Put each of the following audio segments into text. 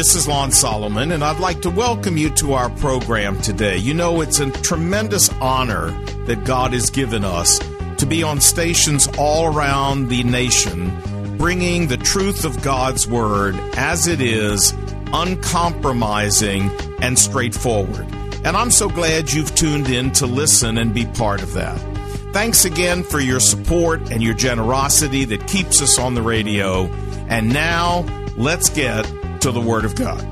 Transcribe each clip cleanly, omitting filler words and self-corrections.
this is Lon Solomon, and I'd like to welcome you to our program today. You know, it's a tremendous honor that God has given us to be on stations all around the nation, bringing the truth of God's Word as it is, uncompromising and straightforward. And I'm so glad you've tuned in to listen and be part of that. Thanks again for your support and your generosity that keeps us on the radio. And now, let's get to the Word of God.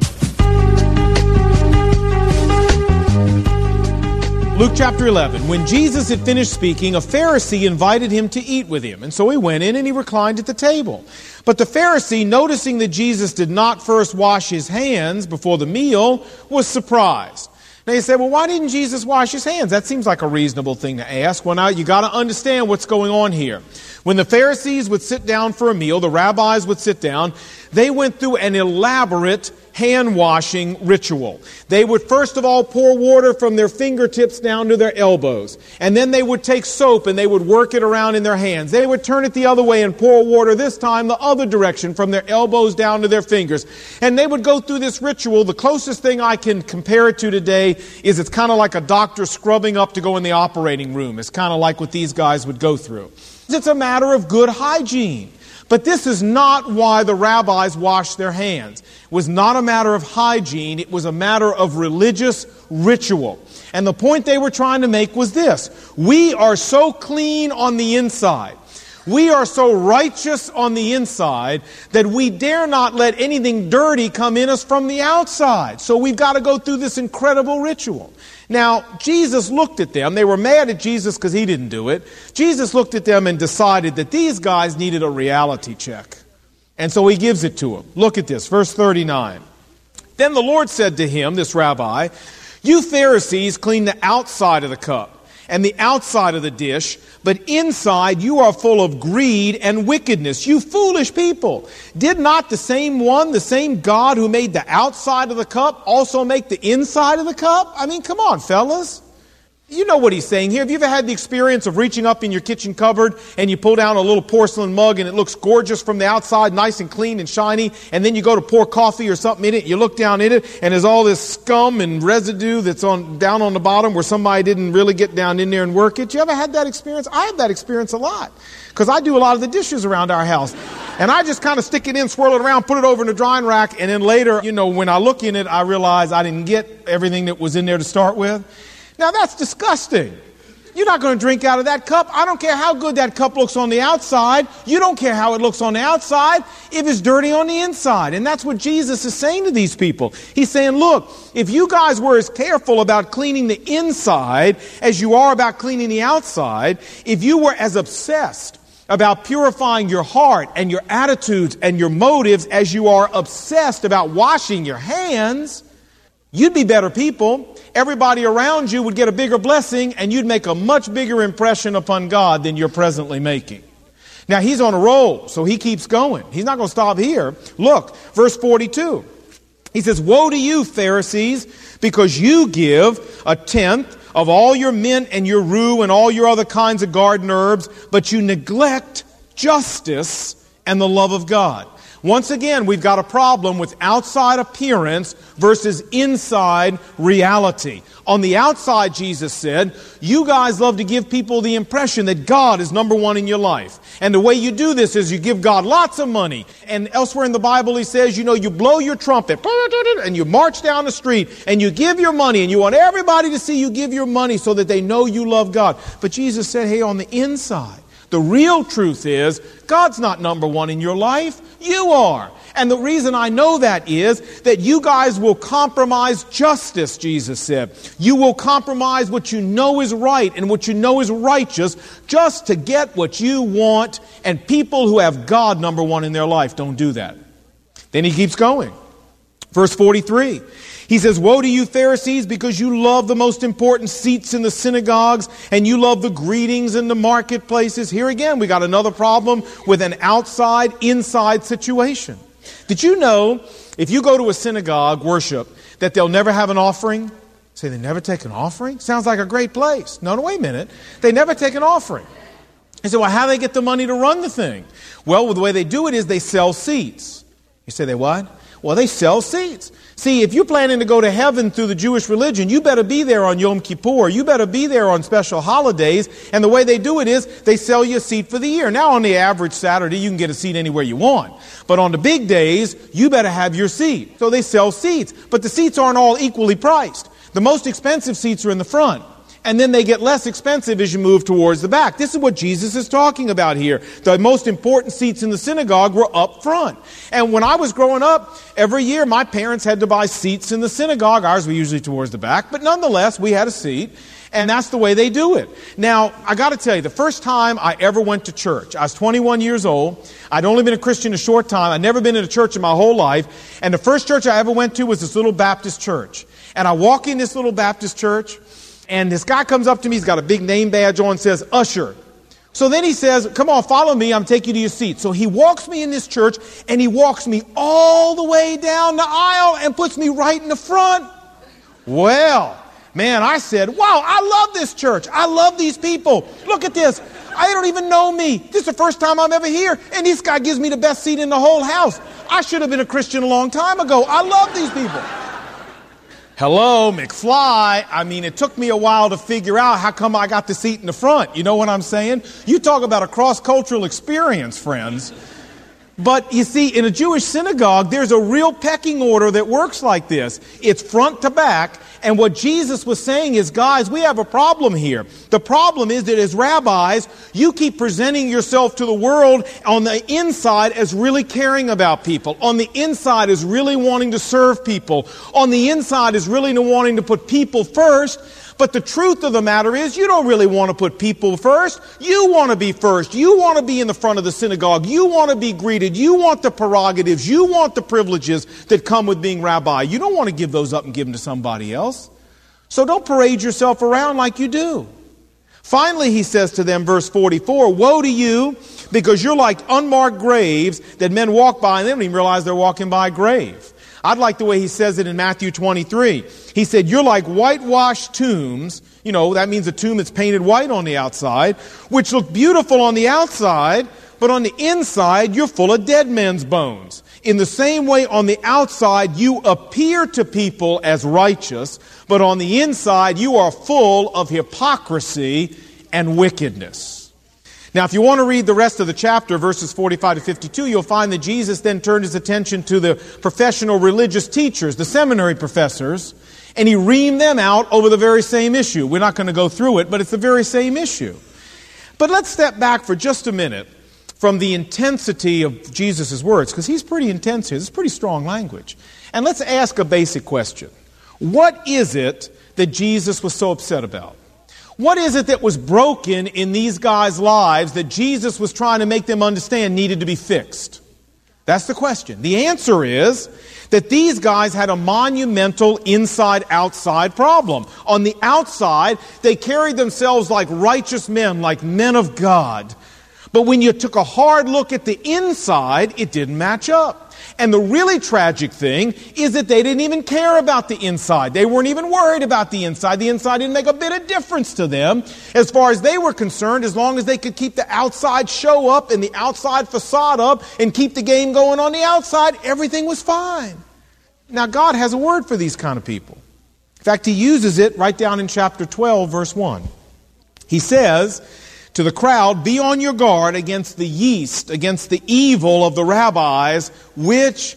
Luke chapter 11. When Jesus had finished speaking, a Pharisee invited him to eat with him. And so he went in and he reclined at the table. But the Pharisee, noticing that Jesus did not first wash his hands before the meal, was surprised. Now you say, well, why didn't Jesus wash his hands? That seems like a reasonable thing to ask. Well, now you got to understand what's going on here. When the Pharisees would sit down for a meal, the rabbis would sit down, they went through an elaborate hand-washing ritual. They would first of all pour water from their fingertips down to their elbows. And then they would take soap and they would work it around in their hands. They would turn it the other way and pour water this time the other direction from their elbows down to their fingers. And they would go through this ritual. The closest thing I can compare it to today is it's kind of like a doctor scrubbing up to go in the operating room. It's kind of like what these guys would go through. It's a matter of good hygiene. But this is not why the rabbis washed their hands. It was not a matter of hygiene. It was a matter of religious ritual. And the point they were trying to make was this. We are so clean on the inside. We are so righteous on the inside that we dare not let anything dirty come in us from the outside. So we've got to go through this incredible ritual. Now, Jesus looked at them. They were mad at Jesus because he didn't do it. Jesus looked at them and decided that these guys needed a reality check. And so he gives it to them. Look at this, verse 39. Then the Lord said to him, this rabbi, "You Pharisees clean the outside of the cup and the outside of the dish, but inside you are full of greed and wickedness. You foolish people! Did not the same one, the same God who made the outside of the cup, also make the inside of the cup?" I mean, come on, fellas. You know what he's saying here. Have you ever had the experience of reaching up in your kitchen cupboard and you pull down a little porcelain mug and it looks gorgeous from the outside, nice and clean and shiny, and then you go to pour coffee or something in it, you look down in it, and there's all this scum and residue that's down on the bottom where somebody didn't really get down in there and work it? You ever had that experience? I have that experience a lot because I do a lot of the dishes around our house. And I just kind of stick it in, swirl it around, put it over in the drying rack, and then later, when I look in it, I realize I didn't get everything that was in there to start with. Now that's disgusting. You're not going to drink out of that cup. I don't care how good that cup looks on the outside. You don't care how it looks on the outside if it's dirty on the inside. And that's what Jesus is saying to these people. He's saying, look, if you guys were as careful about cleaning the inside as you are about cleaning the outside, if you were as obsessed about purifying your heart and your attitudes and your motives as you are obsessed about washing your hands, you'd be better people. Everybody around you would get a bigger blessing, and you'd make a much bigger impression upon God than you're presently making. Now, he's on a roll, so he keeps going. He's not going to stop here. Look, verse 42. He says, "Woe to you, Pharisees, because you give a tenth of all your mint and your rue and all your other kinds of garden herbs, but you neglect justice and the love of God." Once again, we've got a problem with outside appearance versus inside reality. On the outside, Jesus said, you guys love to give people the impression that God is number one in your life. And the way you do this is you give God lots of money. And elsewhere in the Bible, he says, you blow your trumpet and you march down the street and you give your money and you want everybody to see you give your money so that they know you love God. But Jesus said, hey, on the inside, the real truth is, God's not number one in your life. You are. And the reason I know that is that you guys will compromise justice, Jesus said. You will compromise what you know is right and what you know is righteous just to get what you want. And people who have God number one in their life don't do that. Then he keeps going. Verse 43. He says, "Woe to you, Pharisees, because you love the most important seats in the synagogues and you love the greetings in the marketplaces." Here again, we got another problem with an outside-inside situation. Did you know if you go to a synagogue worship that they'll never have an offering? Say, they never take an offering? Sounds like a great place. No, wait a minute. They never take an offering. You say, well, how do they get the money to run the thing? Well, the way they do it is they sell seats. You say, they what? Well, they sell seats. See, if you're planning to go to heaven through the Jewish religion, you better be there on Yom Kippur. You better be there on special holidays. And the way they do it is they sell you a seat for the year. Now, on the average Saturday, you can get a seat anywhere you want. But on the big days, you better have your seat. So they sell seats. But the seats aren't all equally priced. The most expensive seats are in the front. And then they get less expensive as you move towards the back. This is what Jesus is talking about here. The most important seats in the synagogue were up front. And when I was growing up, every year my parents had to buy seats in the synagogue. Ours were usually towards the back, but nonetheless, we had a seat. And that's the way they do it. Now, I got to tell you, the first time I ever went to church, I was 21 years old. I'd only been a Christian a short time. I'd never been in a church in my whole life. And the first church I ever went to was this little Baptist church. And I walk in this little Baptist church, and this guy comes up to me. He's got a big name badge on, says, "Usher." So then he says, "Come on, follow me. I'm taking you to your seat." So he walks me in this church, and he walks me all the way down the aisle and puts me right in the front. Well, man, I said, wow, I love this church. I love these people. Look at this. I don't even know me. This is the first time I'm ever here, and this guy gives me the best seat in the whole house. I should have been a Christian a long time ago. I love these people. Hello, McFly. I mean, it took me a while to figure out how come I got the seat in the front. You know what I'm saying? You talk about a cross-cultural experience, friends. But you see, in a Jewish synagogue, there's a real pecking order that works like this. It's front to back. And what Jesus was saying is, guys, we have a problem here. The problem is that as rabbis, you keep presenting yourself to the world on the inside as really caring about people. On the inside as really wanting to serve people. On the inside is really wanting to put people first. But the truth of the matter is, you don't really want to put people first. You want to be first. You want to be in the front of the synagogue. You want to be greeted. You want the prerogatives. You want the privileges that come with being rabbi. You don't want to give those up and give them to somebody else. So don't parade yourself around like you do. Finally, he says to them, verse 44, "Woe to you, because you're like unmarked graves that men walk by and they don't even realize they're walking by a grave." I'd like the way he says it in Matthew 23. He said, "You're like whitewashed tombs." You know, that means a tomb that's painted white on the outside, which look beautiful on the outside, but on the inside, you're full of dead men's bones. In the same way, on the outside, you appear to people as righteous, but on the inside, you are full of hypocrisy and wickedness. Now, if you want to read the rest of the chapter, verses 45 to 52, you'll find that Jesus then turned his attention to the professional religious teachers, the seminary professors, and he reamed them out over the very same issue. We're not going to go through it, but it's the very same issue. But let's step back for just a minute from the intensity of Jesus' words, because he's pretty intense here. It's pretty strong language. And let's ask a basic question. What is it that Jesus was so upset about? What is it that was broken in these guys' lives that Jesus was trying to make them understand needed to be fixed? That's the question. The answer is that these guys had a monumental inside-outside problem. On the outside, they carried themselves like righteous men, like men of God. But when you took a hard look at the inside, it didn't match up. And the really tragic thing is that they didn't even care about the inside. They weren't even worried about the inside. The inside didn't make a bit of difference to them as far as they were concerned, as long as they could keep the outside show up and the outside facade up and keep the game going on the outside, everything was fine. Now, God has a word for these kind of people. In fact, he uses it right down in chapter 12, verse 1. He says to the crowd, "Be on your guard against the yeast, against the evil of the rabbis, which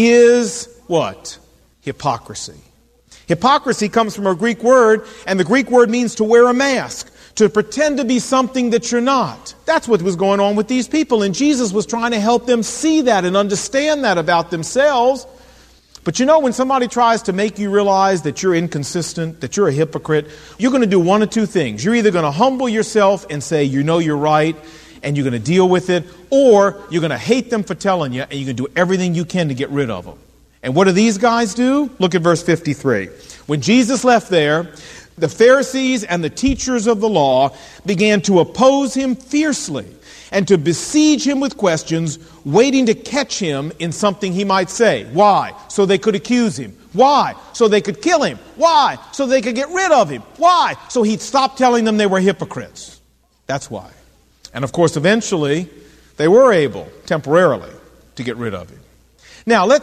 is" what? Hypocrisy. Hypocrisy comes from a Greek word, and the Greek word means to wear a mask, to pretend to be something that you're not. That's what was going on with these people, and Jesus was trying to help them see that and understand that about themselves. But you know, when somebody tries to make you realize that you're inconsistent, that you're a hypocrite, you're going to do one of two things. You're either going to humble yourself and say, you know you're right, and you're going to deal with it, or you're going to hate them for telling you, and you're going to do everything you can to get rid of them. And what do these guys do? Look at verse 53. When Jesus left there, the Pharisees and the teachers of the law began to oppose him fiercely and to besiege him with questions, waiting to catch him in something he might say. Why? So they could accuse him. Why? So they could kill him. Why? So they could get rid of him. Why? So he'd stop telling them they were hypocrites. That's why. And of course, eventually, they were able, temporarily, to get rid of him. Now, let's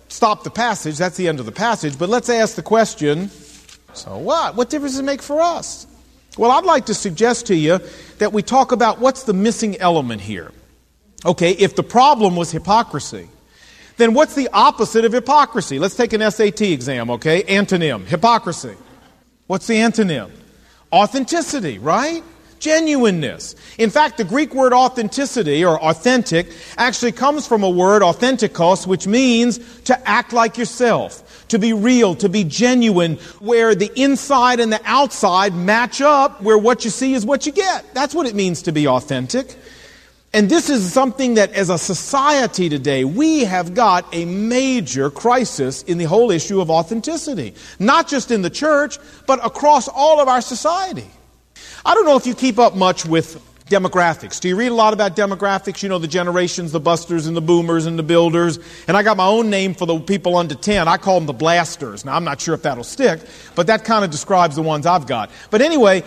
stop the passage. That's the end of the passage. But let's ask the question, so what? What difference does it make for us? Well, I'd like to suggest to you that we talk about what's the missing element here. Okay, if the problem was hypocrisy, then what's the opposite of hypocrisy? Let's take an SAT exam, okay? Antonym, hypocrisy. What's the antonym? Authenticity, right? Genuineness. In fact, the Greek word authenticity or authentic actually comes from a word, authentikos, which means to act like yourself, to be real, to be genuine, where the inside and the outside match up, where what you see is what you get. That's what it means to be authentic. And this is something that as a society today, we have got a major crisis in the whole issue of authenticity. Not just in the church, but across all of our society. I don't know if you keep up much with demographics. Do you read a lot about demographics? You know, the generations, the busters and the boomers and the builders. And I got my own name for the people under 10. I call them the blasters. Now, I'm not sure if that'll stick, but that kind of describes the ones I've got. But anyway,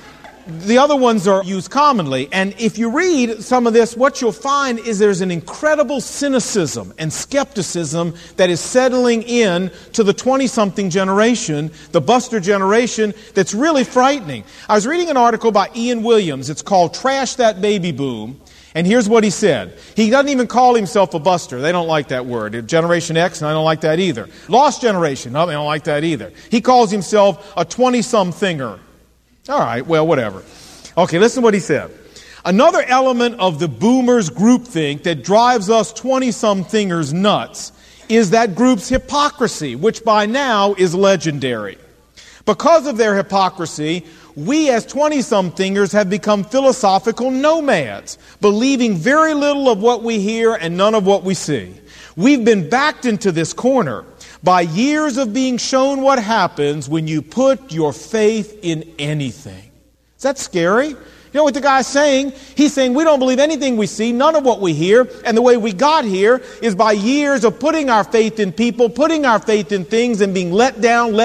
the other ones are used commonly. And if you read some of this, what you'll find is there's an incredible cynicism and skepticism that is settling in to the 20-something generation, the buster generation, that's really frightening. I was reading an article by Ian Williams. It's called Trash That Baby Boom. And here's what he said. He doesn't even call himself a buster. They don't like that word. Generation X, and I don't like that either. Lost generation, no, they don't like that either. He calls himself a 20-some-thinger. All right, well, whatever. Okay, listen to what he said. Another element of the boomers' groupthink that drives us 20-some-thingers nuts is that group's hypocrisy, which by now is legendary. Because of their hypocrisy, we as 20-some-thingers have become philosophical nomads, believing very little of what we hear and none of what we see. We've been backed into this corner by years of being shown what happens when you put your faith in anything. Is that scary? You know what the guy's saying? He's saying we don't believe anything we see, none of what we hear, and the way we got here is by years of putting our faith in people, putting our faith in things, and being let down,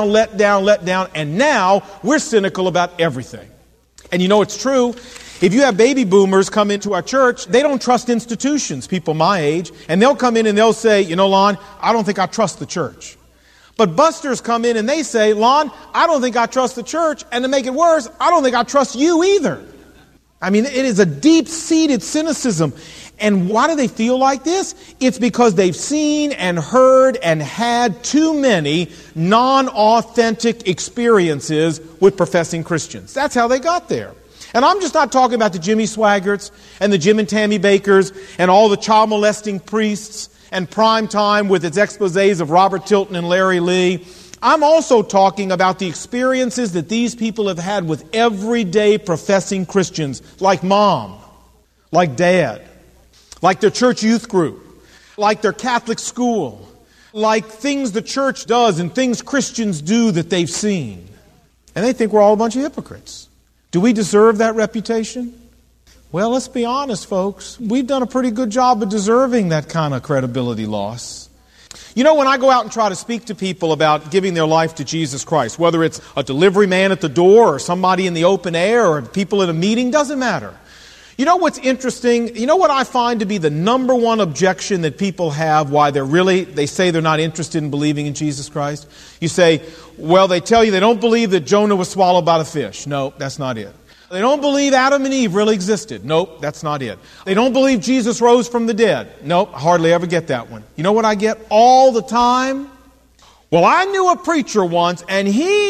and now we're cynical about everything. And you know it's true. If you have baby boomers come into our church, they don't trust institutions, people my age, and they'll come in and they'll say, you know, Lon, I don't think I trust the church. But busters come in and they say, Lon, I don't think I trust the church, and to make it worse, I don't think I trust you either. I mean, it is a deep-seated cynicism. And why do they feel like this? It's because they've seen and heard and had too many non-authentic experiences with professing Christians. That's how they got there. And I'm just not talking about the Jimmy Swaggarts and the Jim and Tammy Bakers and all the child molesting priests and Prime Time with its exposés of Robert Tilton and Larry Lee. I'm also talking about the experiences that these people have had with everyday professing Christians, like mom, like dad, like their church youth group, like their Catholic school, like things the church does and things Christians do that they've seen. And they think we're all a bunch of hypocrites. Do we deserve that reputation? Well, let's be honest, folks. We've done a pretty good job of deserving that kind of credibility loss. You know, when I go out and try to speak to people about giving their life to Jesus Christ, whether it's a delivery man at the door or somebody in the open air or people in a meeting, doesn't matter. You know what's interesting? You know what I find to be the number one objection that people have why they say they're not interested in believing in Jesus Christ? You say, well, they tell you they don't believe that Jonah was swallowed by the fish. No, that's not it. They don't believe Adam and Eve really existed. Nope, that's not it. They don't believe Jesus rose from the dead. Nope, I hardly ever get that one. You know what I get all the time? Well, I knew a preacher once, and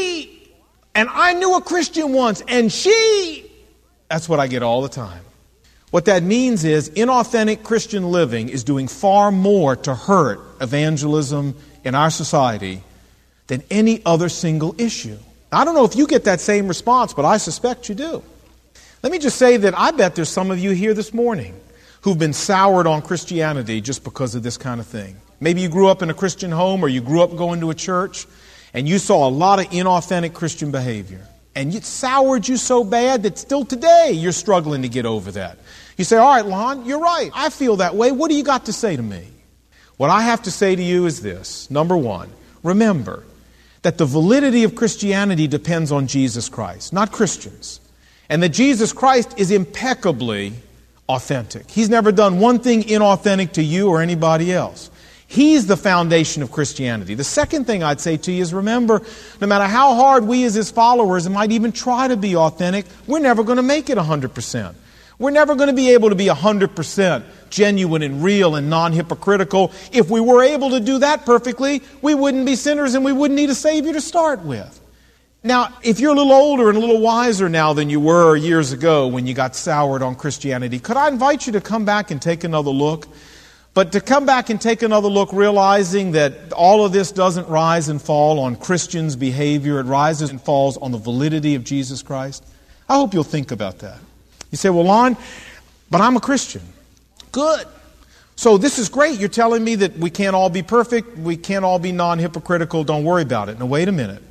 I knew a Christian once, and she... That's what I get all the time. What that means is inauthentic Christian living is doing far more to hurt evangelism in our society than any other single issue. I don't know if you get that same response, but I suspect you do. Let me just say that I bet there's some of you here this morning who've been soured on Christianity just because of this kind of thing. Maybe you grew up in a Christian home or you grew up going to a church and you saw a lot of inauthentic Christian behavior. And it soured you so bad that still today you're struggling to get over that. You say, all right, Lon, you're right. I feel that way. What do you got to say to me? What I have to say to you is this. Number one, remember that the validity of Christianity depends on Jesus Christ, not Christians. And that Jesus Christ is impeccably authentic. He's never done one thing inauthentic to you or anybody else. He's the foundation of Christianity. The second thing I'd say to you is remember, no matter how hard we as His followers might even try to be authentic, we're never going to make it 100%. We're never going to be able to be 100% genuine and real and non-hypocritical. If we were able to do that perfectly, we wouldn't be sinners and we wouldn't need a Savior to start with. Now, if you're a little older and a little wiser now than you were years ago when you got soured on Christianity, could I invite you to come back and take another look? But to come back and take another look realizing that all of this doesn't rise and fall on Christians' behavior. It rises and falls on the validity of Jesus Christ. I hope you'll think about that. You say, well, Lon, but I'm a Christian. Good. So this is great. You're telling me that we can't all be perfect. We can't all be non-hypocritical. Don't worry about it. Now, wait a minute.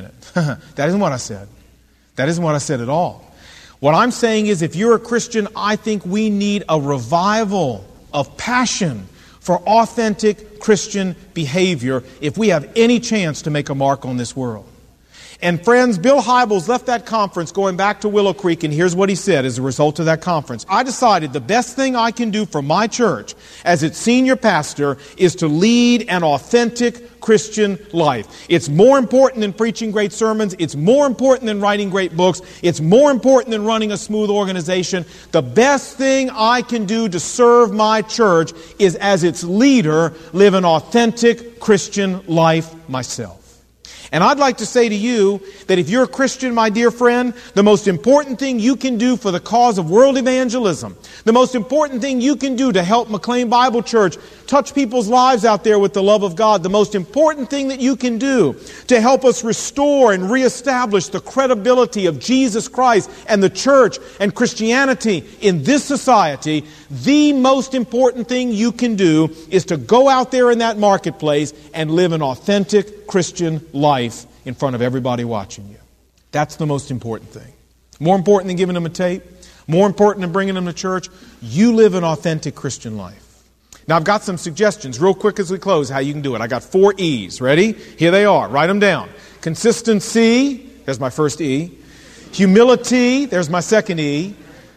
That isn't what I said. That isn't what I said at all. What I'm saying is if you're a Christian, I think we need a revival of passion for authentic Christian behavior if we have any chance to make a mark on this world. And friends, Bill Hybels left that conference going back to Willow Creek, and here's what he said as a result of that conference. I decided the best thing I can do for my church as its senior pastor is to lead an authentic Christian life. It's more important than preaching great sermons. It's more important than writing great books. It's more important than running a smooth organization. The best thing I can do to serve my church is as its leader, live an authentic Christian life myself. And I'd like to say to you that if you're a Christian, my dear friend, the most important thing you can do for the cause of world evangelism, the most important thing you can do to help McLean Bible Church touch people's lives out there with the love of God, the most important thing that you can do to help us restore and reestablish the credibility of Jesus Christ and the church and Christianity in this society, the most important thing you can do is to go out there in that marketplace and live an authentic Christian life in front of everybody watching you. That's the most important thing. More important than giving them a tape, more important than bringing them to church, you live an authentic Christian life. Now, I've got some suggestions real quick as we close how you can do it. I got 4 E's. Ready? Here they are. Write them down. Consistency, there's my first E. Humility, there's my second E.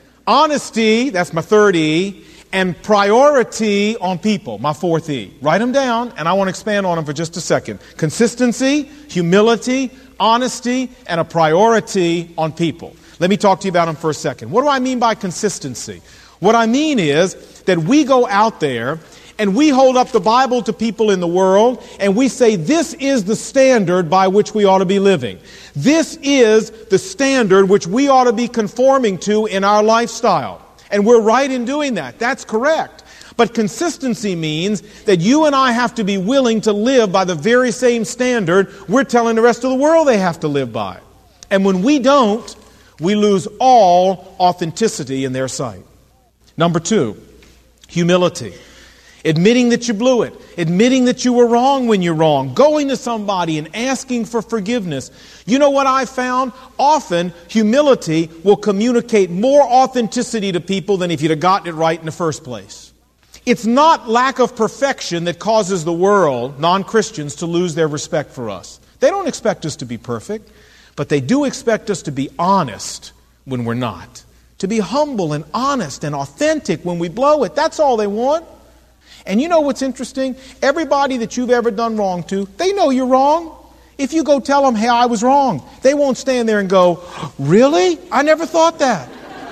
Honesty, that's my third E. And priority on people, my fourth E. Write them down, and I want to expand on them for just a second. Consistency, humility, honesty, and a priority on people. Let me talk to you about them for a second. What do I mean by consistency? What I mean is that we go out there and we hold up the Bible to people in the world and we say this is the standard by which we ought to be living. This is the standard which we ought to be conforming to in our lifestyle. And we're right in doing that. That's correct. But consistency means that you and I have to be willing to live by the very same standard we're telling the rest of the world they have to live by. And when we don't, we lose all authenticity in their sight. Number 2, humility. Admitting that you blew it. Admitting that you were wrong when you're wrong. Going to somebody and asking for forgiveness. You know what I've found? Often, humility will communicate more authenticity to people than if you'd have gotten it right in the first place. It's not lack of perfection that causes the world, non-Christians, to lose their respect for us. They don't expect us to be perfect, but they do expect us to be honest when we're not. To be humble and honest and authentic when we blow it. That's all they want. And you know what's interesting? Everybody that you've ever done wrong to, they know you're wrong. If you go tell them, hey, I was wrong, they won't stand there and go, really? I never thought that.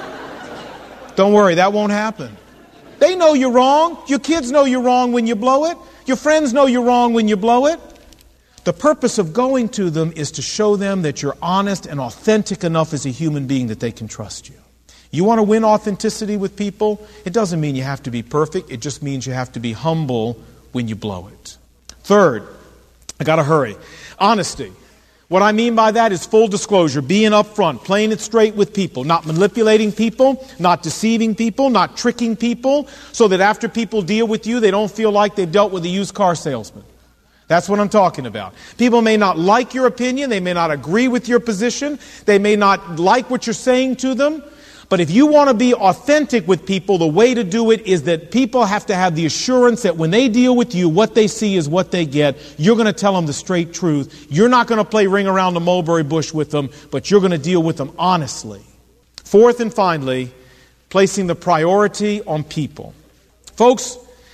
Don't worry, that won't happen. They know you're wrong. Your kids know you're wrong when you blow it. Your friends know you're wrong when you blow it. The purpose of going to them is to show them that you're honest and authentic enough as a human being that they can trust you. You want to win authenticity with people? It doesn't mean you have to be perfect. It just means you have to be humble when you blow it. Third, I got to hurry. Honesty. What I mean by that is full disclosure, being upfront, playing it straight with people, not manipulating people, not deceiving people, not tricking people, so that after people deal with you, they don't feel like they've dealt with a used car salesman. That's what I'm talking about. People may not like your opinion, they may not agree with your position, they may not like what you're saying to them, but if you want to be authentic with people, the way to do it is that people have to have the assurance that when they deal with you, what they see is what they get. You're going to tell them the straight truth. You're not going to play ring around the mulberry bush with them, but you're going to deal with them honestly. Fourth and finally, placing the priority on people. Folks,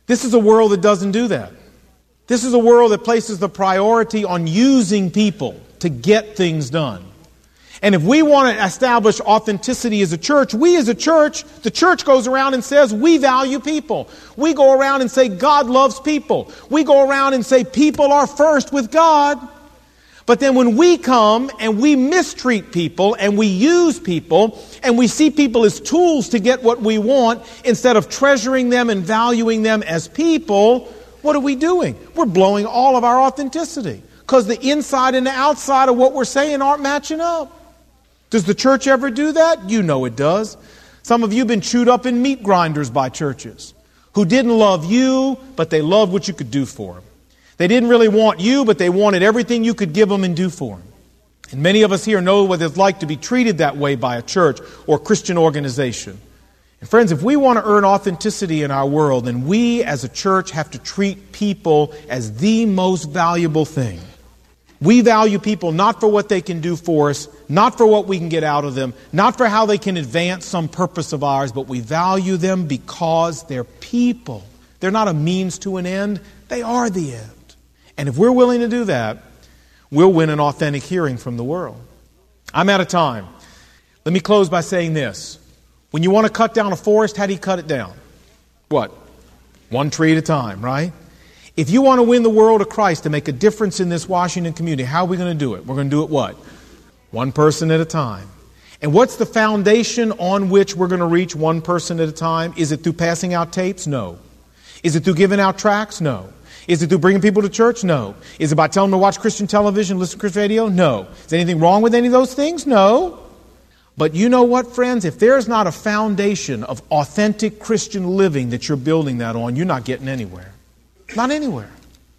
This is a world that doesn't do that. This is a world that places the priority on using people to get things done. And if we want to establish authenticity as a church, we as a church, the church goes around and says, we value people. We go around and say, God loves people. We go around and say, people are first with God. But then when we come and we mistreat people and we use people and we see people as tools to get what we want instead of treasuring them and valuing them as people, what are we doing? We're blowing all of our authenticity because the inside and the outside of what we're saying aren't matching up. Does the church ever do that? You know it does. Some of you have been chewed up in meat grinders by churches who didn't love you, but they loved what you could do for them. They didn't really want you, but they wanted everything you could give them and do for them. And many of us here know what it's like to be treated that way by a church or Christian organization. And friends, if we want to earn authenticity in our world, then we as a church have to treat people as the most valuable thing. We value people not for what they can do for us, not for what we can get out of them, not for how they can advance some purpose of ours, but we value them because they're people. They're not a means to an end. They are the end. And if we're willing to do that, we'll win an authentic hearing from the world. I'm out of time. Let me close by saying this. When you want to cut down a forest, how do you cut it down? What? One tree at a time, right? If you want to win the world to Christ, to make a difference in this Washington community, how are we going to do it? We're going to do it what? One person at a time. And what's the foundation on which we're going to reach one person at a time? Is it through passing out tapes? No. Is it through giving out tracts? No. Is it through bringing people to church? No. Is it by telling them to watch Christian television, listen to Christian radio? No. Is anything wrong with any of those things? No. But you know what, friends? If there's not a foundation of authentic Christian living that you're building that on, you're not getting anywhere. Not anywhere.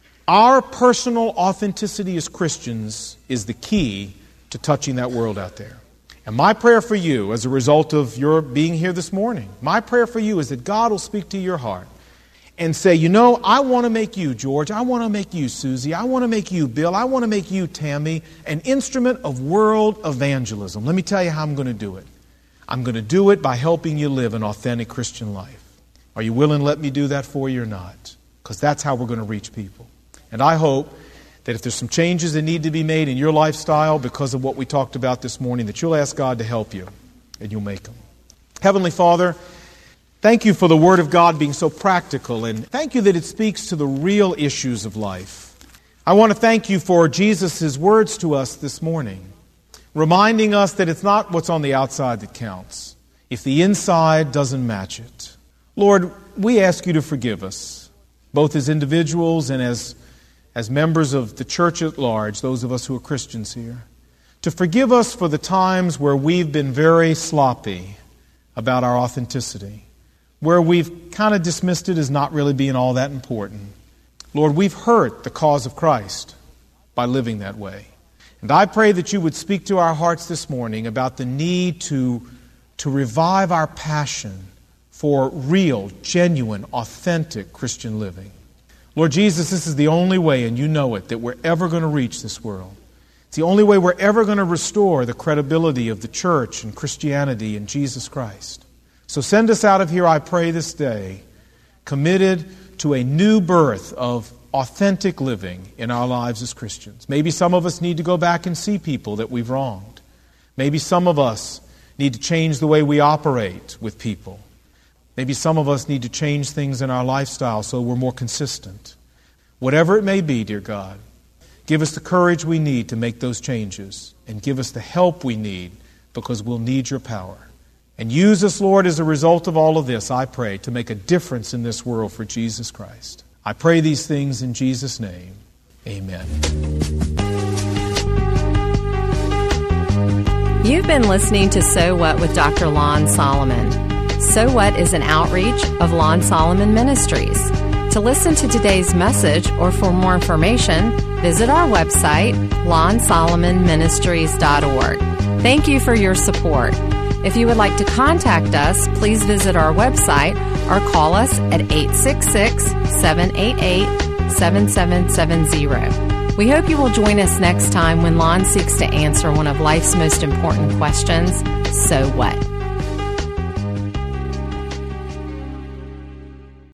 Our personal authenticity as Christians is the key to touching that world out there. And my prayer for you, as a result of your being here this morning, my prayer for you is that God will speak to your heart and say, you know, I want to make you, George, I want to make you, Susie, I want to make you, Bill, I want to make you, Tammy, an instrument of world evangelism. Let me tell you how I'm going to do it. I'm going to do it by helping you live an authentic Christian life. Are you willing to let me do that for you or not? Because that's how we're going to reach people. And I hope that if there's some changes that need to be made in your lifestyle because of what we talked about this morning, that you'll ask God to help you and you'll make them. Heavenly Father, thank you for the Word of God being so practical, and thank you that it speaks to the real issues of life. I want to thank you for Jesus' words to us this morning, reminding us that it's not what's on the outside that counts, if the inside doesn't match it. Lord, we ask you to forgive us, both as individuals and as members of the church at large, those of us who are Christians here, to forgive us for the times where we've been very sloppy about our authenticity, where we've kind of dismissed it as not really being all that important. Lord, we've hurt the cause of Christ by living that way. And I pray that you would speak to our hearts this morning about the need to revive our passion for real, genuine, authentic Christian living. Lord Jesus, this is the only way, and you know it, that we're ever going to reach this world. It's the only way we're ever going to restore the credibility of the church and Christianity and Jesus Christ. So send us out of here, I pray, this day, committed to a new birth of authentic living in our lives as Christians. Maybe some of us need to go back and see people that we've wronged. Maybe some of us need to change the way we operate with people. Maybe some of us need to change things in our lifestyle so we're more consistent. Whatever it may be, dear God, give us the courage we need to make those changes, and give us the help we need, because we'll need your power. And use us, Lord, as a result of all of this, I pray, to make a difference in this world for Jesus Christ. I pray these things in Jesus' name. Amen. You've been listening to So What with Dr. Lon Solomon. So What is an outreach of Lon Solomon Ministries. To listen to today's message or for more information, visit our website, lonsolomonministries.org. Thank you for your support. If you would like to contact us, please visit our website or call us at 866-788-7770. We hope you will join us next time when Lon seeks to answer one of life's most important questions, so what?